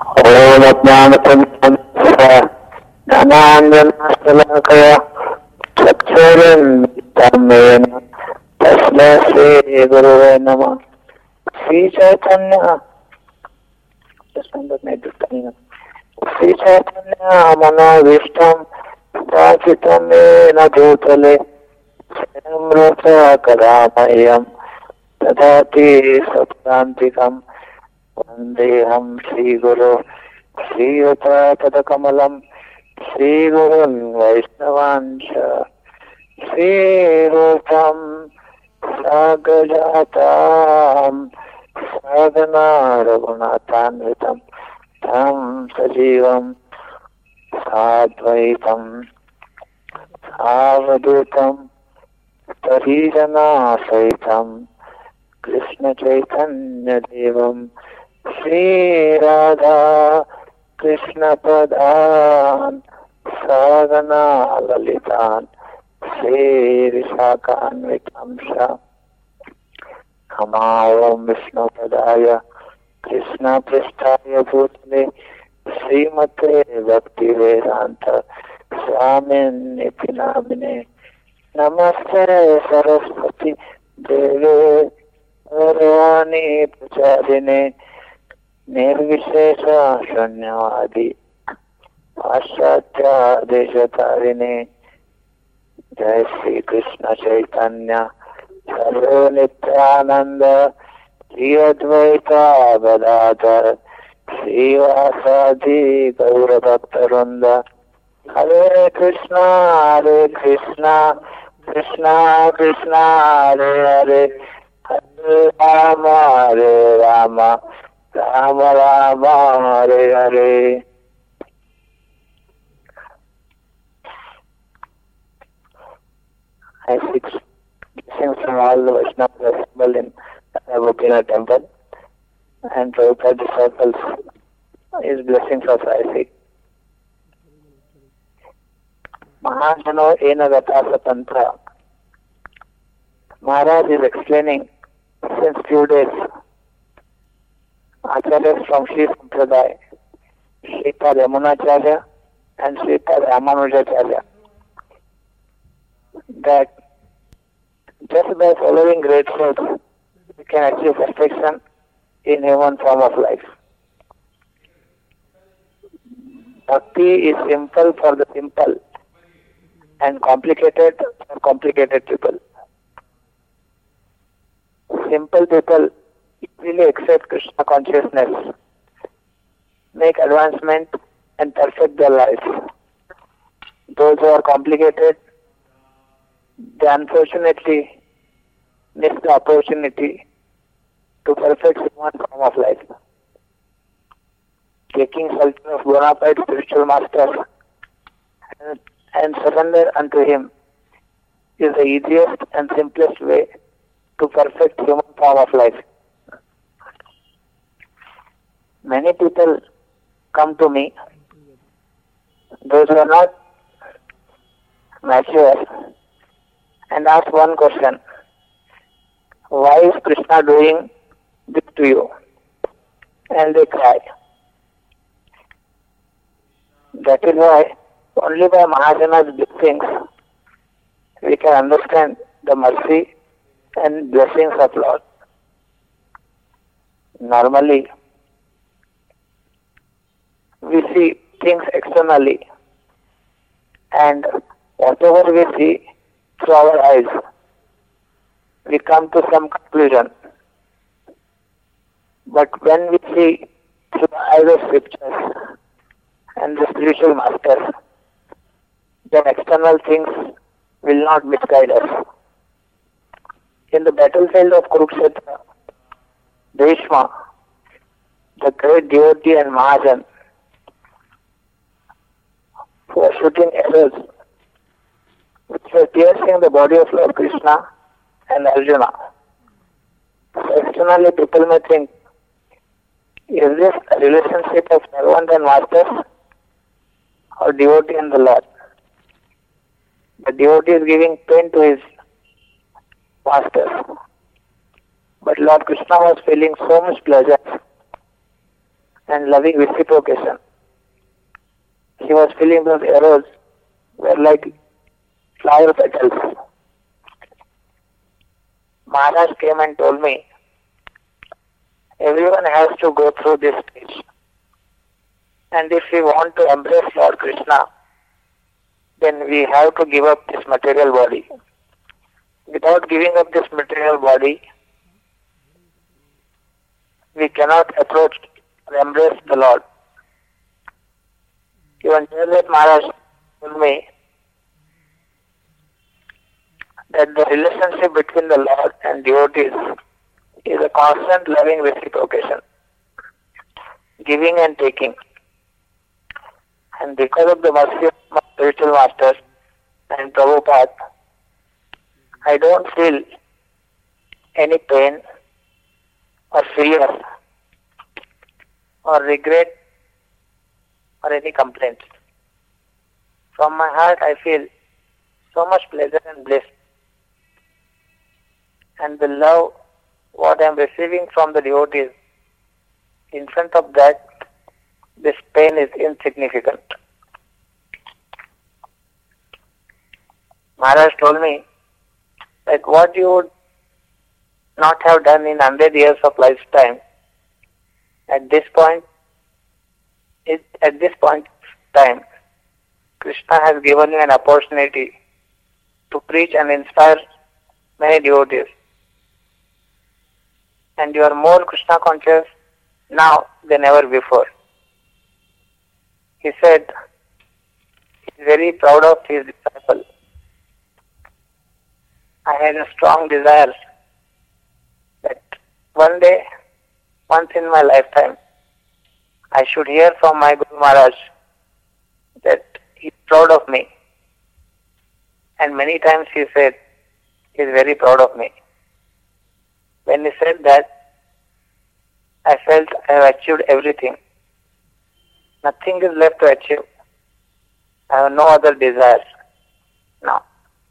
ओम ज्ञानाञ्जनशलाकया चक्षुरुन्मिलितं तस्मै श्रीगुरवे नमः। श्री चैतन्य मनोभीष्टं स्थापितं येन भूतले कदामह्यं ददाति सत्कान्तिकम्। वन्देऽहं श्रीगुरो श्रीयुतपदकमलं श्रीगुरुन् वैष्णवांश श्रीरूपं साग्रजातां साधना रघुनाथान्वितं तं सजीवं साद्वैतं सावधूतं परिजनासहितं कृष्ण चैतन्य देवं श्री राधा कृष्ण पदान् साधना ललितान् श्री विशाखान्वितांश नमां विष्णुपदाय कृष्ण पृष्ठाय भूतले श्रीमते भक्ति वेदांत स्वामिनिति नामिने नमस्ते सरस्वती देवे गौरवाणी प्रचारिणे निर्विशेष शून्यवादी पाश्चात्यादेशतारिणे। जय श्री कृष्ण चैतन्य सर्व नित्यानंद श्री अद्वैता गदाधर श्रीवासादि गौर भक्तवृंद। हरे Krishna Krishna Krishna Hare Hare Hare Ram Ram Ram Hare Hare. I seek blessings from all the Vaishnavas assembled in Gopinath temple, and Prabhupada disciples, his blessings also I seek. Mahajano ena gatasa tantra. Maharaj is explaining since few days Acharyas from Sri Sampradaya, Sripad Yamunacharya and Sripad Ramanujacharya, that just by following great truths, we can achieve perfection in human form of life. Bhakti is simple for the simple and complicated for complicated people. Simple people easily accept Krishna consciousness, make advancement and perfect their life. Those who are complicated, they unfortunately miss the opportunity to perfect human form of life. Taking shelter of bona fide spiritual master and surrender unto him is the easiest and simplest way to perfect human form of life. Many people come to me, those who are not mature, and ask one question: why is Krishna doing this to you? And they cry. That is why only by Mahajana's blessings we can understand the mercy and blessings of Lord. Normally, we see things externally, and whatever we see through our eyes, we come to some conclusion. But when we see through the eyes of scriptures and the spiritual masters, then external things will not misguide us. In the battlefield of Kurukshetra, Bhishma, the great devotee and Mahajan, who was shooting arrows which were piercing the body of Lord Krishna and Arjuna. So externally people may think, is this a relationship of servant and master or devotee and the Lord? The devotee is giving pain to his master. But Lord Krishna was feeling so much pleasure and loving reciprocation. He was feeling those arrows were like flower petals. Maharaj came and told me, everyone has to go through this stage. And if we want to embrace Lord Krishna, then we have to give up this material body. Without giving up this material body, we cannot approach or embrace the Lord. Even Jayalalitha Maharaj told me that the relationship between the Lord and devotees is a constant loving reciprocation, giving and taking. And because of the mercy of my spiritual masters and Prabhupada, I don't feel any pain or fear or regret or any complaints. From my heart I feel so much pleasure and bliss. And the love what I am receiving from the devotees, in front of that, this pain is insignificant. Maharaj told me that what you would not have done in 100 years of lifetime, at this point of time, Krishna has given you an opportunity to preach and inspire many devotees. And you are more Krishna conscious now than ever before. He said he is very proud of his disciple. I had a strong desire that one day, once in my lifetime, I should hear from my Guru Maharaj that he is proud of me. And many times he said he is very proud of me. When he said that, I felt I have achieved everything. Nothing is left to achieve. I have no other desires now.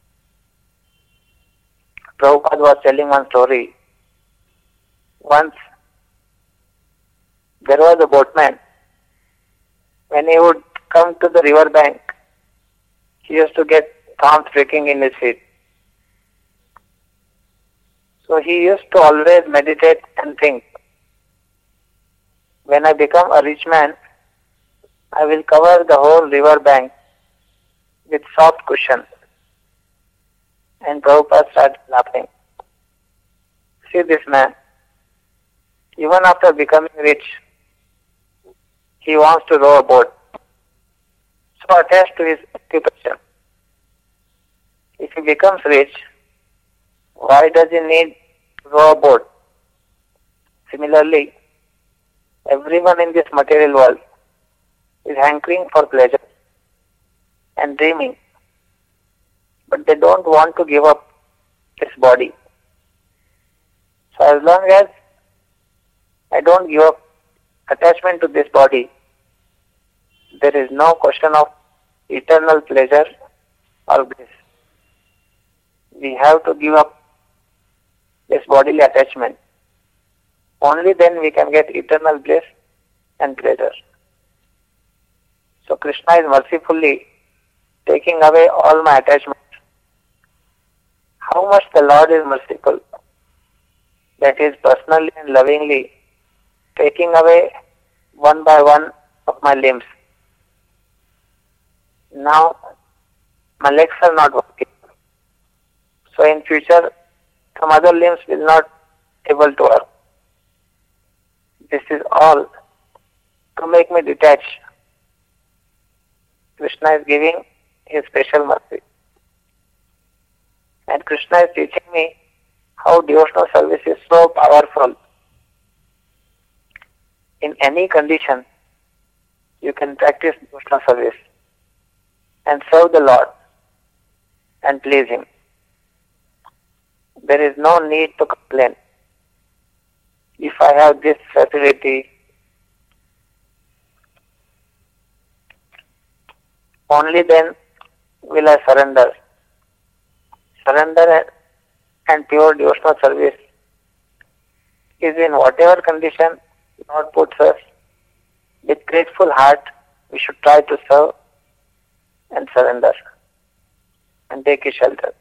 Prabhupada was telling one story. Once there was a boatman. When he would come to the river bank, he used to get palms breaking in his feet. So he used to always meditate and think, when I become a rich man, I will cover the whole river bank with soft cushions. And Prabhupada started laughing. See this man, even after becoming rich, he wants to row a boat. So attached to his occupation. If he becomes rich, why does he need to row a boat? Similarly, everyone in this material world is hankering for pleasure and dreaming, but they don't want to give up this body. So as long as I don't give up attachment to this body, there is no question of eternal pleasure or bliss. We have to give up this bodily attachment. Only then we can get eternal bliss and pleasure. So Krishna is mercifully taking away all my attachments. How much the Lord is merciful, that He is personally and lovingly taking away one by one of my limbs. Now my legs are not working. So in future some other limbs will not able to work. This is all to make me detach. Krishna is giving His special mercy. And Krishna is teaching me how devotional service is so powerful. In any condition, you can practice devotional service and serve the Lord and please Him. There is no need to complain. If I have this facility, only then will I surrender. Surrender and pure devotional service is in whatever condition Lord puts us, With grateful heart, we should try to serve and surrender and take his shelter.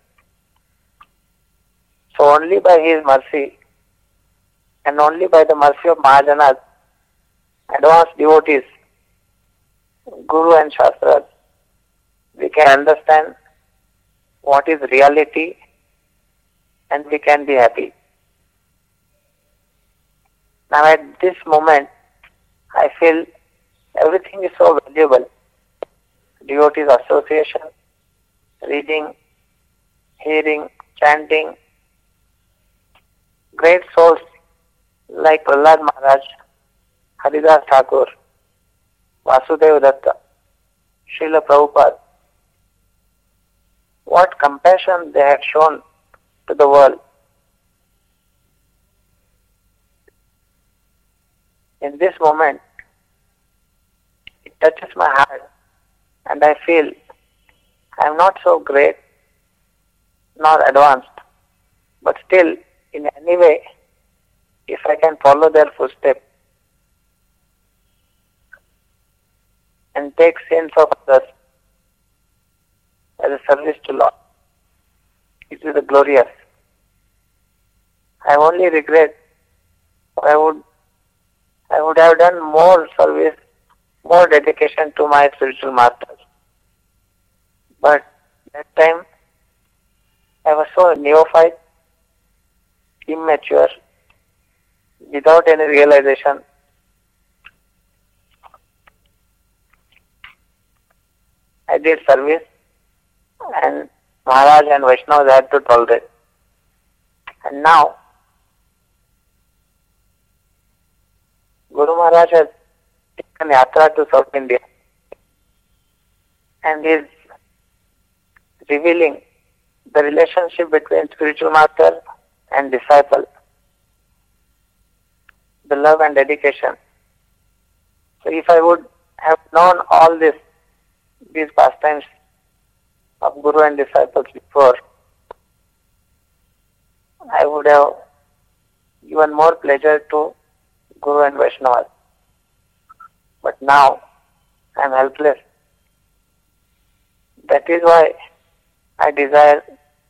So only by his mercy and only by the mercy of Mahajanas, advanced devotees, Guru and Shastras, we can understand what is reality and we can be happy. Now at this moment, I feel everything is so valuable. Devotees association, reading, hearing, chanting, great souls like Prahlad Maharaj, Haridas Thakur, Vasudeva Datta, Srila Prabhupada. What compassion they had shown to the world. In this moment, it touches my heart and I feel I am not so great nor advanced, but still in any way, if I can follow their footsteps and take sins of others as a service to Lord, it is glorious. I only regret I would have done more service, more dedication to my spiritual masters. But that time I was so neophyte, immature, without any realization. I did service and Maharaj and Vaishnavas had to tolerate. And now Guru Maharaj has taken yatra to South India and is revealing the relationship between spiritual master and disciple, the love and dedication. So if I would have known all these pastimes of Guru and disciples before, I would have given more pleasure to Guru and Vaishnavas. But now I am helpless. That is why I desire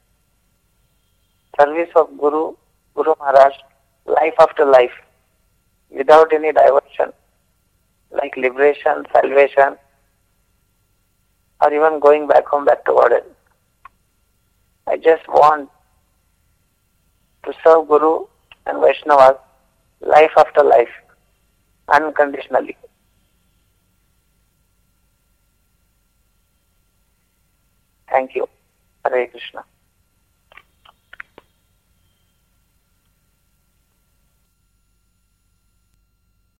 service of Guru Maharaj, life after life, without any diversion, like liberation, salvation, or even going back home, back to Godhead. I just want to serve Guru and Vaishnavas life after life, unconditionally. Thank you. Hare Krishna.